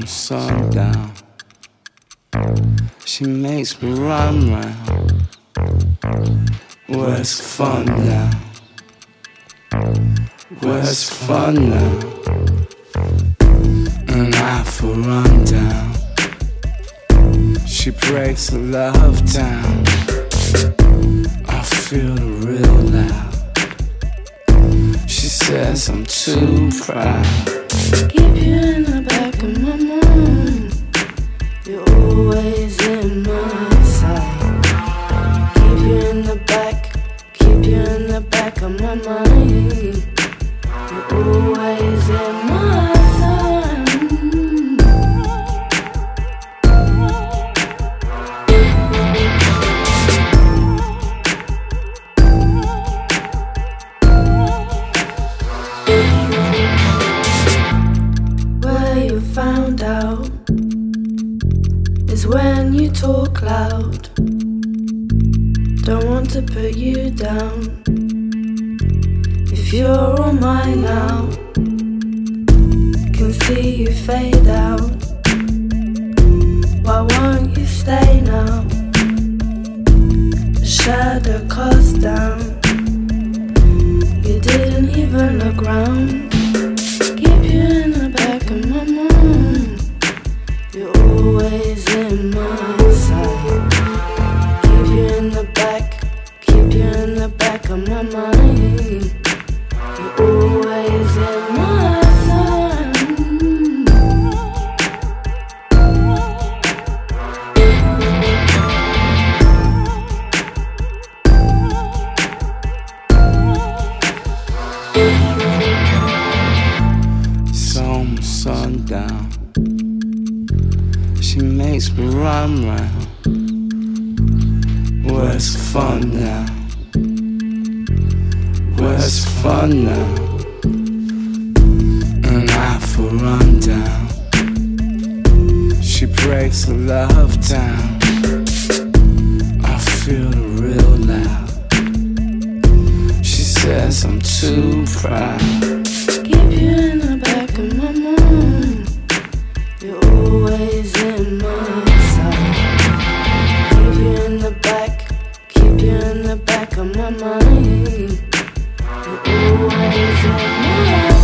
sundown. She makes me run round. Where's fun now? Where's fun now? And I for rundown. She breaks the love down. I feel real loud. She says I'm too proud. Keep you in the back of my mind. You're always in my sight. Keep you in the back, keep you in the back of my mind. You're always in my sight. Where you found out is when you talk loud. Don't want to put you down. If you're all mine now, can see you fade out. Why won't you stay now? The shadow cast down. You didn't even look round. Keep you in the back of my mind. You're always in my sight. Keep you in the back, keep you in the back of my mind. You're always in my sight. Some sundown. She makes me run round. Where's fun now? Where's fun now? And I for rundown. She breaks the love down. I feel real loud. She says I'm too proud. Keep you in the back of my mind. You're always in my sight. Keep you in the back, keep you in the back of my mind. You're always in my